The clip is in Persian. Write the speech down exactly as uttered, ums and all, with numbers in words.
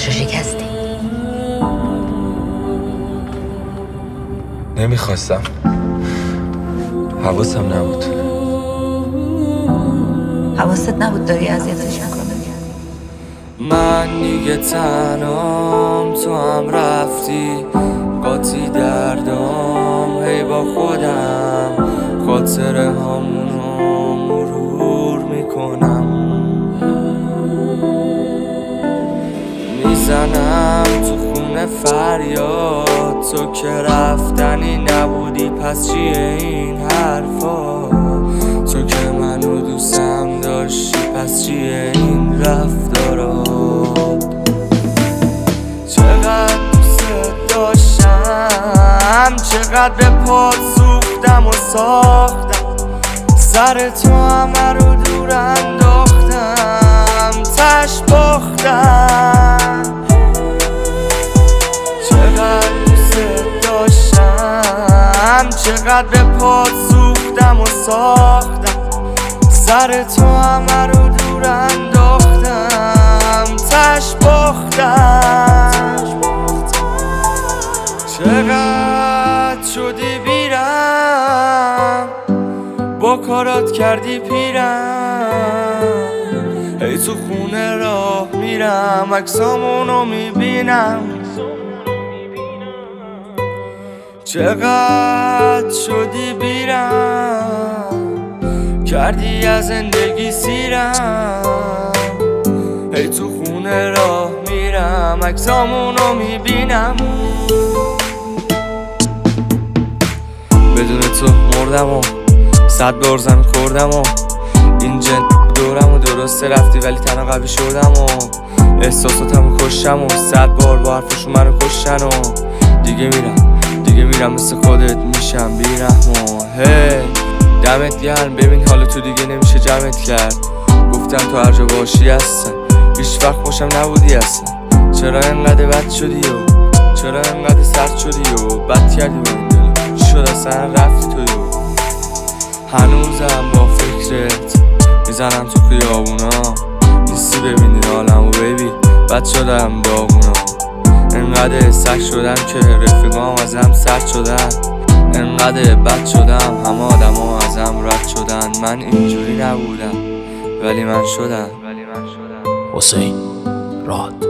دلشو شکستی. نمیخواستم، حواسم نبود. حواست نبود داری اذیتش میکنی. من دیگه تنام، تو هم رفتی قاطی دردام. هی با خودم خاطره هامونو مرور میکنم. میزنم تو خونه فریاد، تو که رفتنی نبودی پس چیه این حرفا؟ تو که منو دوستم داشتی پس چیه این رفتارات؟ چقدر دوست داشتم، چقدر به پات سوختم و ساختم. سر تو همه رو دور انداختم، تش باختم. چقدر دوست داشتم، چقدر به پات سوختم و ساختم. سر تو همه رو دور انداختم، تش باختم. چقدر شدی بیرم، با کارات کردی پیرم. هی تو خونه راه میرم، عکسامونو میبینم. چقدر شدی بیرم، کردی از زندگی سیرم. هی تو خونه راه میرم، عکسامونو میبینم. بدون تو مردم و صد بار زمین خوردم و این جن دورم و درسته رفتی ولی تنها قوی شدم و احساساتمو کشتم و صد بار با حرفشون منو کشتن و دیگه میرم دیگه میرم مثل خودت میشم بیرحم و هی دمت گرم. ببین حالا تو دیگه نمیشه جمعت کرد. گفتم تو هر جا باشی هستم، هیچ وقت خوشم نبودی اصلا. چرا انقدر بد شدی و چرا انقدر سرد شدی و بد کردی با این دل؟ چی شد اصلا رفتی تو یو؟ هنوزم با فکرت میزنم تو خیابونا، نیستی ببینی حالمو بیبی، بد شدم داغونا. انقدر سگ شدم که رفیقام ازم سرد شدن. انقدر بد شدم همه آدم ها ازم رد شدن. من اینجوری نبودم ولی من شدم. حسین راد.